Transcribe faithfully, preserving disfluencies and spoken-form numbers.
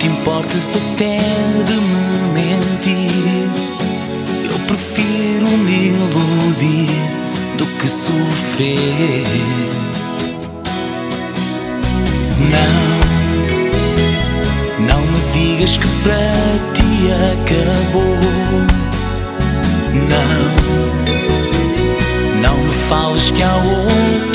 te importas até de me mentir. Eu prefiro me iludir do que sofrer. Não, não me digas que para ti acabou. Não, não me fales que há outro